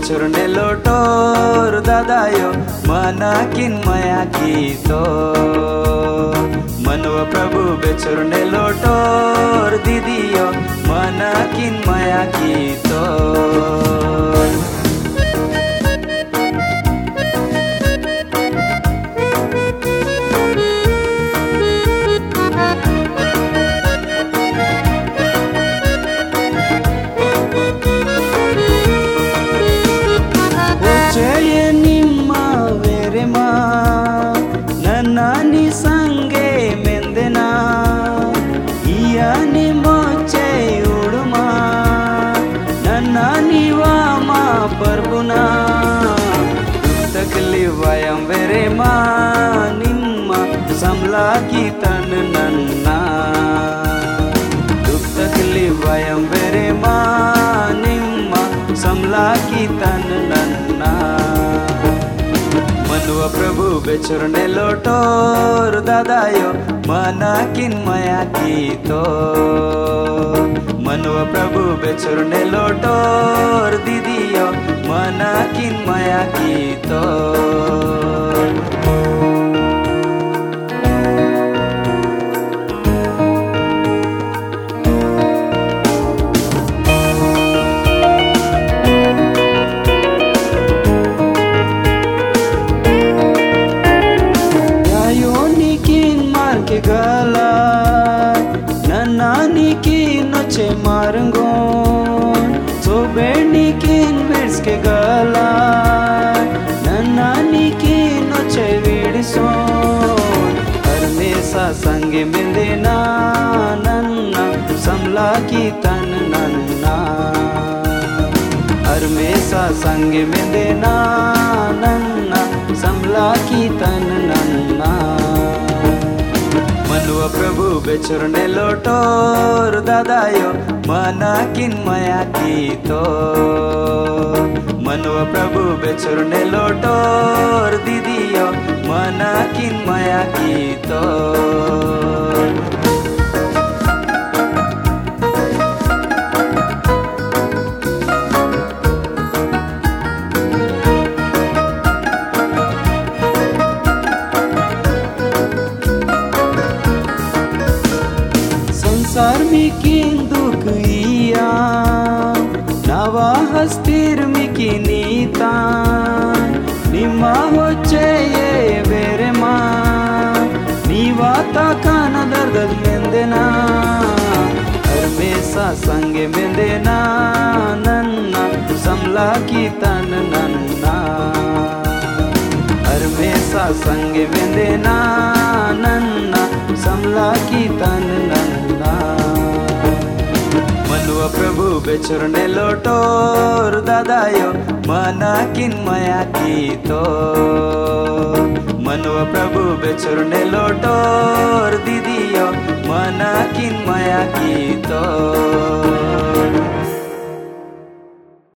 बेचुरने लोटोर दादायो मन किन्मया गीतो मनव प्रभु बेचुरने लोटोर दीदियो मन किन्मया गीतो नन्नानी संगे मेंदेना इयानी मोचे उड़मा नन्नानी वामा परबुना तकली वयम वेरे मा निम्मा समला की तन नन्ना दुख तकली वयम वेरे मा निम्मा समला की तन नन्ना मनुव प्रभु बेचुरने लोटोर दादायो मन किन्मया गीतो मनुव प्रभु बेचुरने लोटोर दीदियो मन किन्मया गीतो गला नन्नानी की नचे मारंगोन सोबेनी की मिर्स के गला नन्नानी की नचे विड़सोन हमेशा संगे मिलेना नन्ना समला की तन नन्ना हमेशा संगे मिलेना नन्ना समला की तन नन्ना मनुव प्रभु बेचुरने लोटोर दादायो मन किन्मया गीतो मनुव प्रभु बेचुरने लोटोर दीदियो मन किन्मया गीतो संसार मिकिन दुख इया नवा हस्तिर मिकी नीता निम्मा होचे ये बेरे मा नीवाता काना दर्द मेंदेना हमेशा संगे मेंदेना नन्ना समला की तन नन्ना हमेशा संगे मेंदेना नन्ना समला की तन नन्ना मनुव प्रभु बेचुरने लोटोर दादायो मन किन्मया गीतो मनुव प्रभु बेचुरने लोटोर दीदियो मन किन्मया गीतो